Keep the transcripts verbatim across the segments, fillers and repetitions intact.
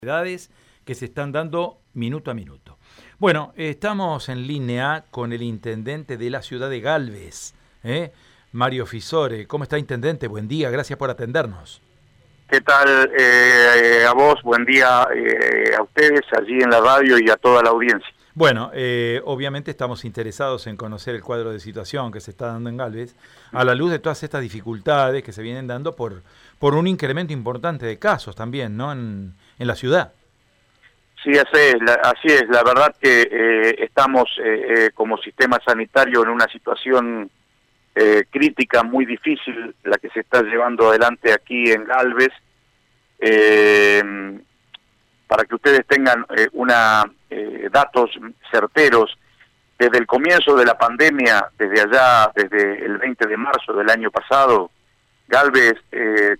que se están dando minuto a minuto. Bueno, estamos en línea con el intendente de la ciudad de Galvez, ¿eh? Mario Fisore. ¿Cómo está, intendente? Buen día, gracias por atendernos. ¿Qué tal? Eh, a vos, buen día eh, a ustedes allí en la radio y a toda la audiencia. Bueno, eh, obviamente estamos interesados en conocer el cuadro de situación que se está dando en Galvez, a la luz de todas estas dificultades que se vienen dando por, por un incremento importante de casos también, ¿no? En, en la ciudad. Sí, así es, la, así es. La verdad que eh, estamos eh, eh, como sistema sanitario en una situación eh, crítica, muy difícil, la que se está llevando adelante aquí en Galvez. Eh, para que ustedes tengan eh, una eh, datos certeros, desde el comienzo de la pandemia, desde allá, desde el veinte de marzo del año pasado, Galvez eh,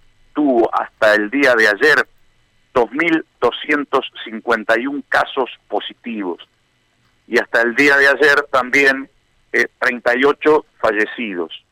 tuvo hasta el día de ayer dos mil doscientos cincuenta y uno casos positivos y hasta el día de ayer también eh, treinta y ocho fallecidos.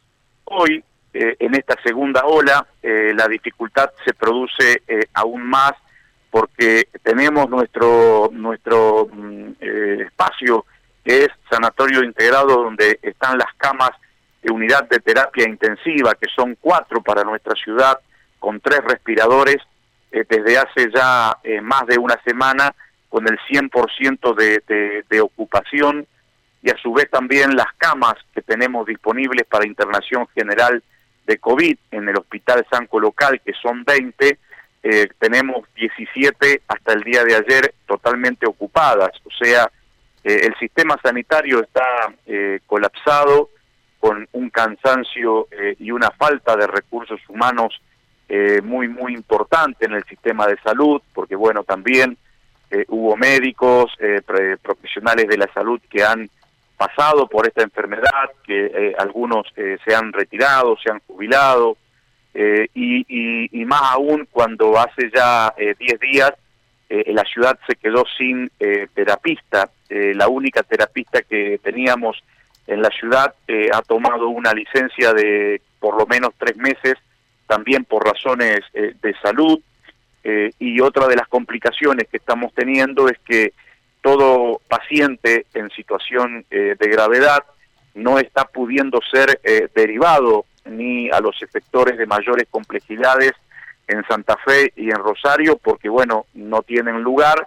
Hoy, eh, en esta segunda ola, eh, la dificultad se produce eh, aún más porque tenemos nuestro nuestro eh, espacio que es sanatorio integrado, donde están las camas de unidad de terapia intensiva, que son cuatro para nuestra ciudad, con tres respiradores, eh, desde hace ya eh, más de una semana, con el cien por ciento de, de, de ocupación, y a su vez también las camas que tenemos disponibles para internación general de COVID en el Hospital Sanco Local, que son veinte, eh, tenemos diecisiete hasta el día de ayer totalmente ocupadas. O sea, eh, el sistema sanitario está eh, colapsado, con un cansancio eh, y una falta de recursos humanos eh, muy, muy importante en el sistema de salud, porque bueno, también eh, hubo médicos, eh, profesionales de la salud que han pasado por esta enfermedad, que eh, algunos eh, se han retirado, se han jubilado, eh, y, y, y más aún cuando hace ya eh, diez días eh, la ciudad se quedó sin eh, terapista. Eh, la única terapista que teníamos en la ciudad eh, ha tomado una licencia de por lo menos tres meses, también por razones eh, de salud, eh, y otra de las complicaciones que estamos teniendo es que todo paciente en situación eh, de gravedad no está pudiendo ser eh, derivado ni a los efectores de mayores complejidades en Santa Fe y en Rosario, porque bueno, no tienen lugar,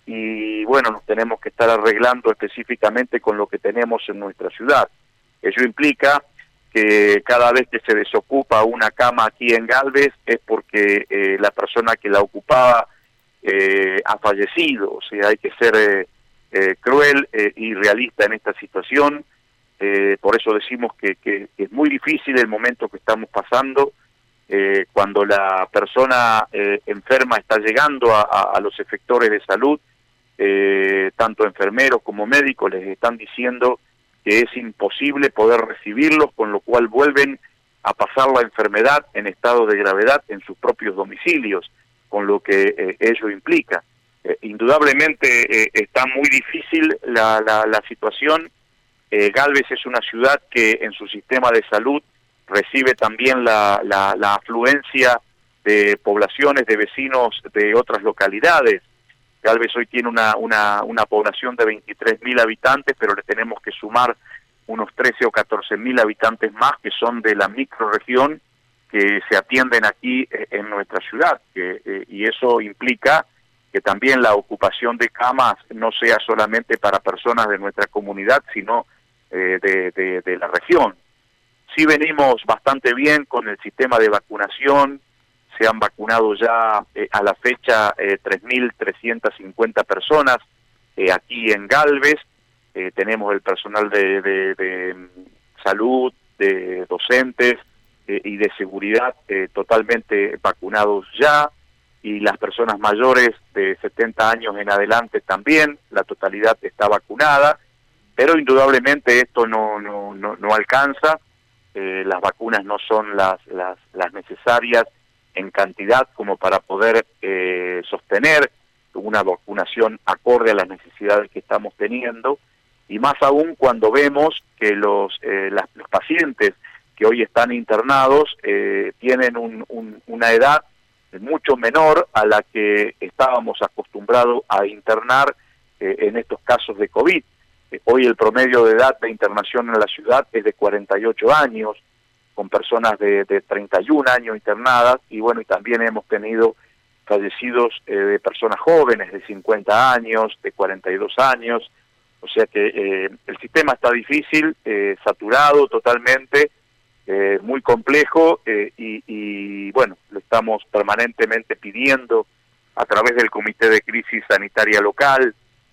y bueno, nos tenemos que estar arreglando específicamente con lo que tenemos en nuestra ciudad. Ello implica que cada vez que se desocupa una cama aquí en Galvez es porque eh, la persona que la ocupaba eh, ha fallecido. O sea, hay que ser eh, eh, cruel eh, y realista en esta situación. Eh, por eso decimos que, que, que es muy difícil el momento que estamos pasando, eh, cuando la persona eh, enferma está llegando a, a, a los efectores de salud. Eh, tanto enfermeros como médicos les están diciendo que es imposible poder recibirlos, con lo cual vuelven a pasar la enfermedad en estado de gravedad en sus propios domicilios, con lo que eh, ello implica. Eh, indudablemente eh, está muy difícil la, la, la situación. Eh, Galvez es una ciudad que en su sistema de salud recibe también la, la, la afluencia de poblaciones, de vecinos de otras localidades. Galvez hoy tiene una, una, una población de veintitrés mil habitantes, pero le tenemos que sumar unos trece o catorce mil habitantes más que son de la microrregión, que se atienden aquí eh, en nuestra ciudad, que, eh, y eso implica que también la ocupación de camas no sea solamente para personas de nuestra comunidad, sino eh, de, de, de la región. Sí venimos bastante bien con el sistema de vacunación. Se han vacunado ya eh, a la fecha eh, tres mil trescientas cincuenta personas eh, aquí en Galvez. Eh, tenemos el personal de, de, de salud, de docentes eh, y de seguridad eh, totalmente vacunados ya, y las personas mayores de setenta años en adelante también, la totalidad está vacunada, pero indudablemente esto no, no, no, no alcanza. Eh, las vacunas no son las, las, las necesarias en cantidad como para poder eh, sostener una vacunación acorde a las necesidades que estamos teniendo, y más aún cuando vemos que los, eh, las, los pacientes que hoy están internados eh, tienen un, un, una edad mucho menor a la que estábamos acostumbrados a internar eh, en estos casos de COVID. Eh, hoy el promedio de edad de internación en la ciudad es de cuarenta y ocho años, con personas de, de treinta y un años internadas, y bueno, y también hemos tenido fallecidos eh, de personas jóvenes de cincuenta años, de cuarenta y dos años, o sea que eh, el sistema está difícil, eh, saturado totalmente, eh, muy complejo, eh, y, y bueno, lo estamos permanentemente pidiendo a través del Comité de Crisis Sanitaria Local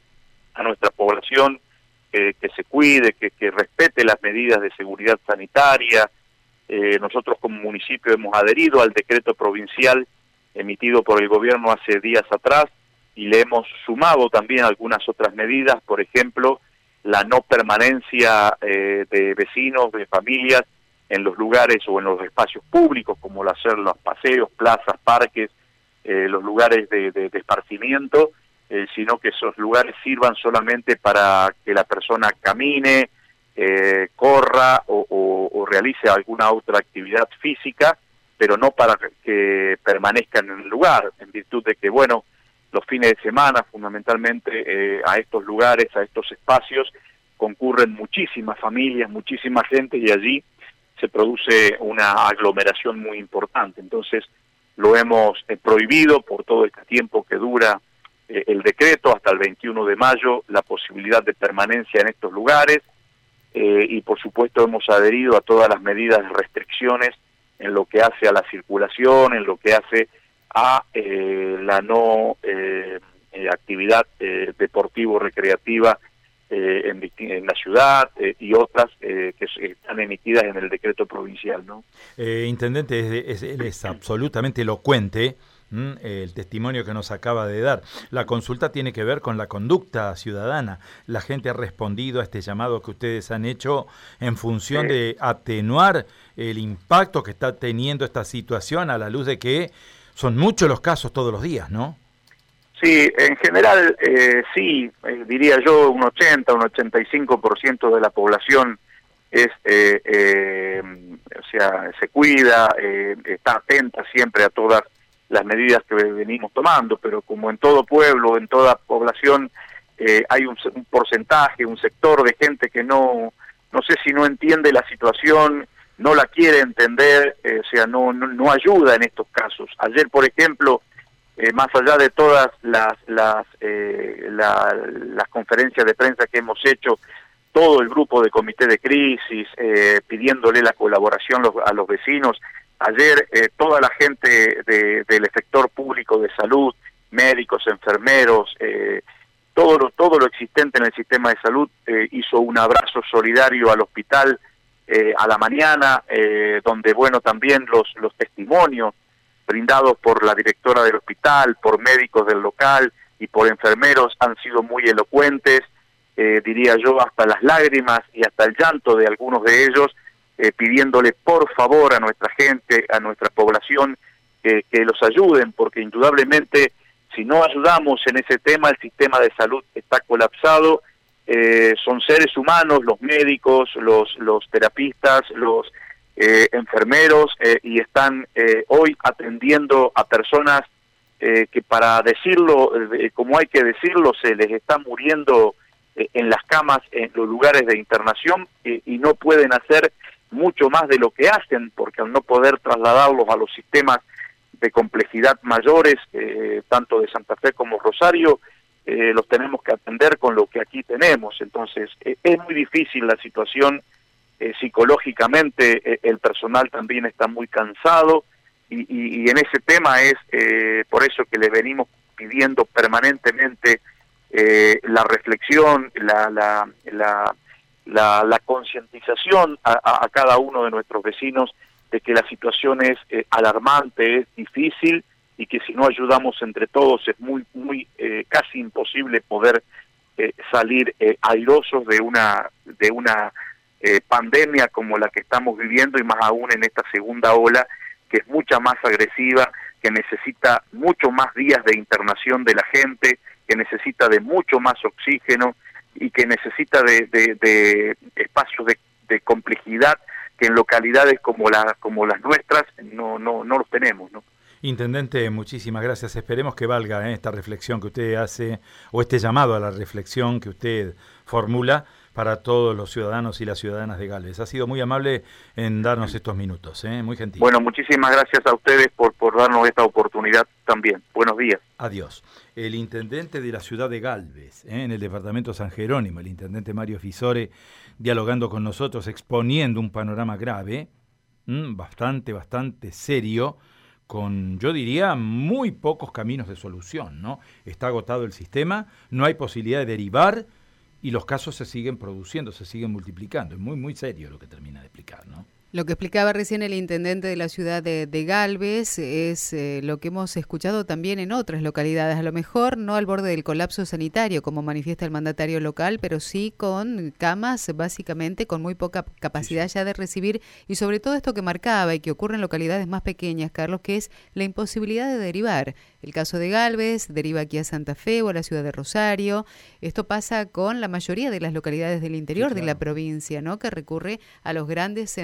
a nuestra población eh, que se cuide, que, que respete las medidas de seguridad sanitaria. Eh, nosotros como municipio hemos adherido al decreto provincial emitido por el gobierno hace días atrás y le hemos sumado también algunas otras medidas, por ejemplo, la no permanencia eh, de vecinos, de familias en los lugares o en los espacios públicos, como hacer los paseos, plazas, parques, eh, los lugares de, de, de esparcimiento, eh, sino que esos lugares sirvan solamente para que la persona camine, eh, corra o, o, o realice alguna otra actividad física, pero no para que permanezcan en el lugar, en virtud de que, bueno, los fines de semana, fundamentalmente, eh, a estos lugares, a estos espacios, concurren muchísimas familias, muchísima gente, y allí se produce una aglomeración muy importante. Entonces, lo hemos eh, prohibido por todo este tiempo que dura eh, el decreto, hasta el veintiuno de mayo, la posibilidad de permanencia en estos lugares, eh, y por supuesto hemos adherido a todas las medidas de restricciones en lo que hace a la circulación, en lo que hace a eh, la no eh, eh, actividad eh, deportivo-recreativa eh, en, en la ciudad eh, y otras eh, que están emitidas en el decreto provincial, ¿no? Eh, Intendente, es, es, es absolutamente elocuente ¿m? el testimonio que nos acaba de dar. La consulta tiene que ver con la conducta ciudadana. La gente ha respondido a este llamado que ustedes han hecho en función sí. de atenuar el impacto que está teniendo esta situación a la luz de que son muchos los casos todos los días, ¿no? Sí, en general eh, sí, eh, diría yo un ochenta, un ochenta y cinco por ciento de la población es, eh, eh, o sea, se cuida, eh, está atenta siempre a todas las medidas que venimos tomando, pero como en todo pueblo, en toda población, eh, hay un, un porcentaje, un sector de gente que no, no sé si no entiende la situación, no la quiere entender, eh, o sea, no, no, no ayuda en estos casos. Ayer, por ejemplo, eh, más allá de todas las las, eh, la, las conferencias de prensa que hemos hecho, todo el grupo de comité de crisis, eh, pidiéndole la colaboración los, a los vecinos, ayer eh, toda la gente de, del sector público de salud, médicos, enfermeros, eh, todo lo, todo lo existente en el sistema de salud eh, hizo un abrazo solidario al hospital, Eh, a la mañana, eh, donde, bueno, también los, los testimonios brindados por la directora del hospital, por médicos del local y por enfermeros han sido muy elocuentes, eh, diría yo, hasta las lágrimas y hasta el llanto de algunos de ellos, eh, pidiéndole por favor a nuestra gente, a nuestra población, eh, que los ayuden, porque indudablemente si no ayudamos en ese tema, el sistema de salud está colapsado. Eh, son seres humanos, los médicos, los, los terapistas, los eh, enfermeros, eh, y están eh, hoy atendiendo a personas eh, que, para decirlo eh, como hay que decirlo, se les está muriendo eh, en las camas, en los lugares de internación, eh, y no pueden hacer mucho más de lo que hacen, porque al no poder trasladarlos a los sistemas de complejidad mayores, eh, tanto de Santa Fe como Rosario, Eh, los tenemos que atender con lo que aquí tenemos. Entonces eh, es muy difícil la situación, eh, psicológicamente eh, el personal también está muy cansado, y, y, y en ese tema es eh, por eso que le venimos pidiendo permanentemente eh, la reflexión, la la la, la, la concientización a, a, a cada uno de nuestros vecinos de que la situación es eh, alarmante, es difícil, y que si no ayudamos entre todos es muy muy eh, casi imposible poder eh, salir eh, airosos de una de una eh, pandemia como la que estamos viviendo, y más aún en esta segunda ola, que es mucha más agresiva, que necesita mucho más días de internación de la gente, que necesita de mucho más oxígeno y que necesita de, de, de espacios de, de complejidad que en localidades como la como las nuestras no no no los tenemos, ¿no? Intendente, muchísimas gracias. Esperemos que valga ¿eh? esta reflexión que usted hace, o este llamado a la reflexión que usted formula para todos los ciudadanos y las ciudadanas de Galvez. Ha sido muy amable en darnos estos minutos, ¿eh? Muy gentil. Bueno, muchísimas gracias a ustedes por, por darnos esta oportunidad también. Buenos días. Adiós. El intendente de la ciudad de Galvez, ¿eh? en el departamento San Jerónimo, el intendente Mario Fisore, dialogando con nosotros, exponiendo un panorama grave, ¿m? bastante, bastante serio, con, yo diría, muy pocos caminos de solución, ¿no? Está agotado el sistema, no hay posibilidad de derivar, y los casos se siguen produciendo, se siguen multiplicando. Es muy, muy serio lo que termina de explicar, ¿no? Lo que explicaba recién el intendente de la ciudad de, de Galvez es eh, lo que hemos escuchado también en otras localidades, a lo mejor no al borde del colapso sanitario, como manifiesta el mandatario local, pero sí con camas, básicamente con muy poca capacidad sí, sí. ya de recibir, y sobre todo esto que marcaba y que ocurre en localidades más pequeñas, Carlos, que es la imposibilidad de derivar. El caso de Galvez deriva aquí a Santa Fe o a la ciudad de Rosario. Esto pasa con la mayoría de las localidades del interior sí, claro. de la provincia, ¿no? Que recurre a los grandes centros